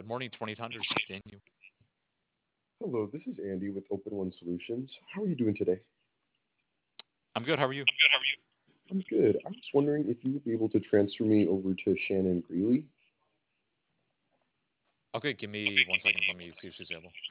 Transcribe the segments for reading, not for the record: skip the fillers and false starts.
Good morning, 2800. This is Daniel. Hello, this is Andy with Open One Solutions. How are you doing today? I'm good. How are you? I'm good. I was wondering if you would be able to transfer me over to Shannon Greeley. Okay, give me 1 second. Let me see if she's able.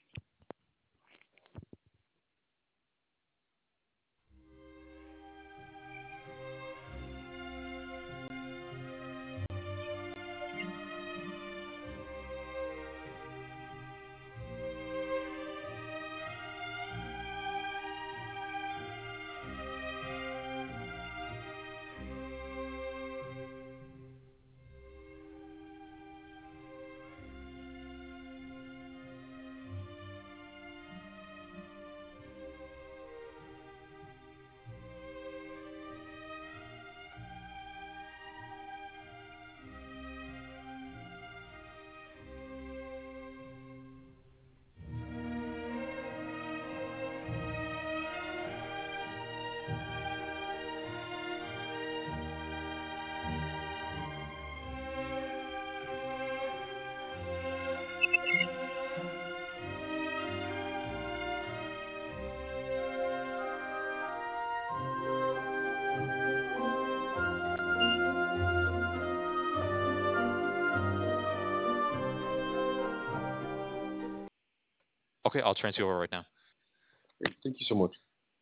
Okay, I'll transfer you over right now. Great, thank you so much.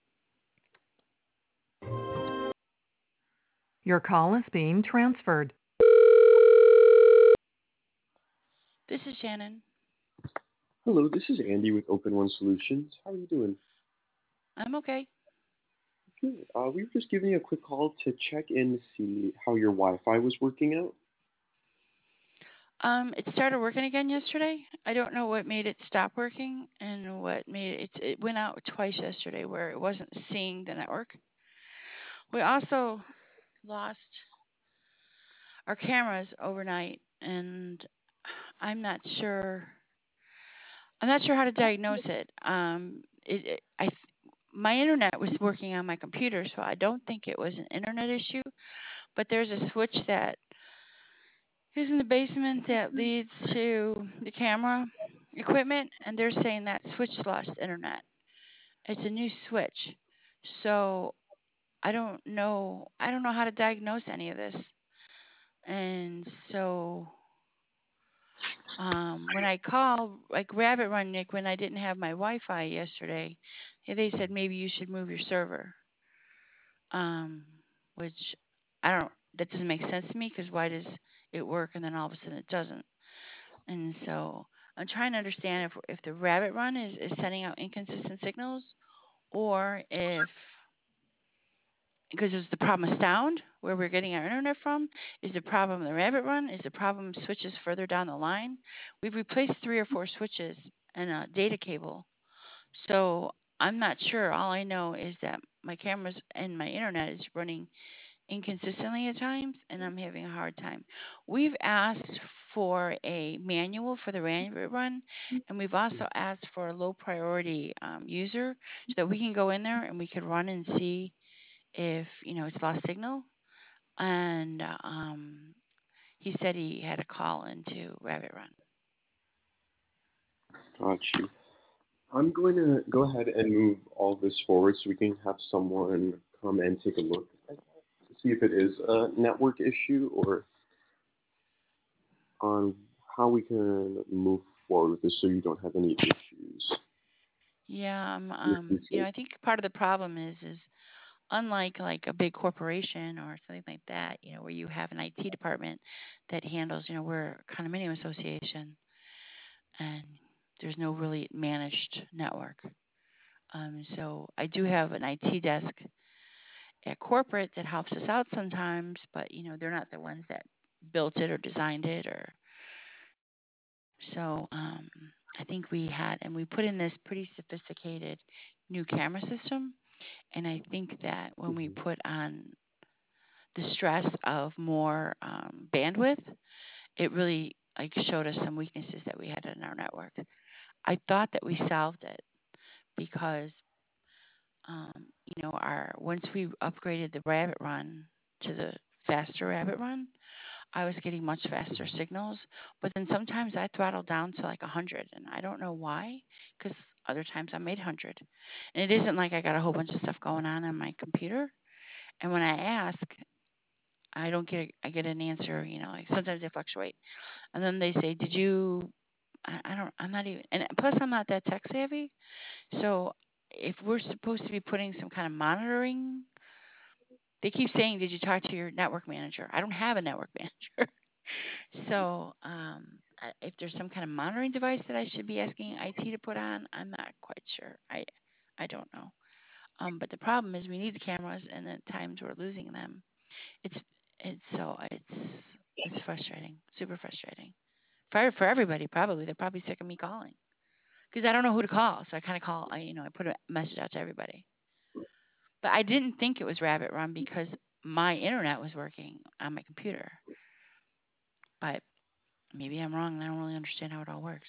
Your call is being transferred. This is Shannon. Hello, this is Andy with Open One Solutions. How are you doing? I'm okay. Good. We were just giving you a quick call to check in to see how your Wi-Fi was working out. It started working again yesterday. I don't know what made it stop working and what made it went out twice yesterday where it wasn't seeing the network. We also lost our cameras overnight and I'm not sure how to diagnose it. My internet was working on my computer, so I don't think it was an internet issue, but there's a switch that is in the basement that leads to the camera equipment, and they're saying that switch lost internet. It's a new switch. So I don't know how to diagnose any of this. And so when I called like Rabbit Run Nick when I didn't have my Wi-Fi yesterday, they said maybe you should move your server. Um, which I don't that doesn't make sense to me because why does it work and then all of a sudden it doesn't? And so I'm trying to understand if the Rabbit Run is sending out inconsistent signals or if because it's the problem of sound where we're getting our internet from. Is the problem the Rabbit Run? Is the problem switches further down the line? We've replaced 3 or 4 switches and a data cable. So I'm not sure. All I know is that my cameras and my internet is running inconsistently at times, and I'm having a hard time. We've asked for a manual for the Rabbit Run, and we've also asked for a low priority user so that we can go in there and we can run and see if it's lost signal. And he said he had a call into Rabbit Run. Got you. I'm going to go ahead and move all this forward so we can have someone come and take a look at to see if it is a network issue or on how we can move forward with this so you don't have any issues. Yeah, I think part of the problem is unlike like a big corporation or something like that, where you have an IT department that handles, we're a condominium association and there's no really managed network. So I do have an IT desk at corporate that helps us out sometimes, but they're not the ones that built it or designed it or so I think we put in this pretty sophisticated new camera system, and I think that when we put on the stress of more bandwidth, it really like showed us some weaknesses that we had in our network. I thought that we solved it because our once we upgraded the Rabbit Run to the faster Rabbit Run, I was getting much faster signals, but then sometimes I throttled down to like 100, and I don't know why, because other times I'm 800. And it isn't like I got a whole bunch of stuff going on my computer. And when I ask, I don't get I get an answer, like sometimes they fluctuate. And then they say, "Did you I'm not even, and plus I'm not that tech savvy. So if we're supposed to be putting some kind of monitoring, they keep saying, "Did you talk to your network manager?" I don't have a network manager. So if there's some kind of monitoring device that I should be asking IT to put on, I'm not quite sure. I don't know. But the problem is we need the cameras, and at times we're losing them. It's frustrating, super frustrating. For everybody, probably. They're probably sick of me calling because I don't know who to call. So I kind of call. I put a message out to everybody. But I didn't think it was Rabbit Run because my internet was working on my computer. But maybe I'm wrong and I don't really understand how it all works.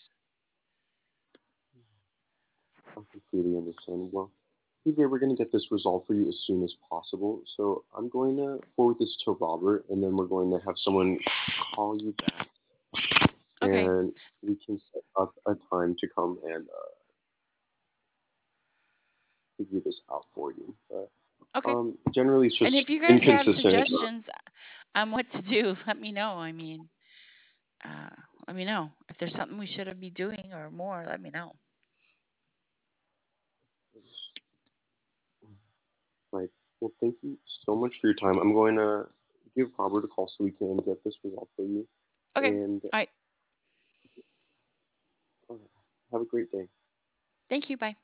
I completely understand. Well, either we're going to get this resolved for you as soon as possible. So I'm going to forward this to Robert, and then we're going to have someone call you back. Okay. And we can set up a time to come and figure this out for you. But Okay. generally, it's just And if you guys have inconsistent. suggestions on what to do, let me know. I mean, let me know. If there's something we should be doing or more, let me know. Right. Well, thank you so much for your time. I'm going to give Robert a call so we can get this resolved for you. Okay. And All right. have a great day. Thank you. Bye.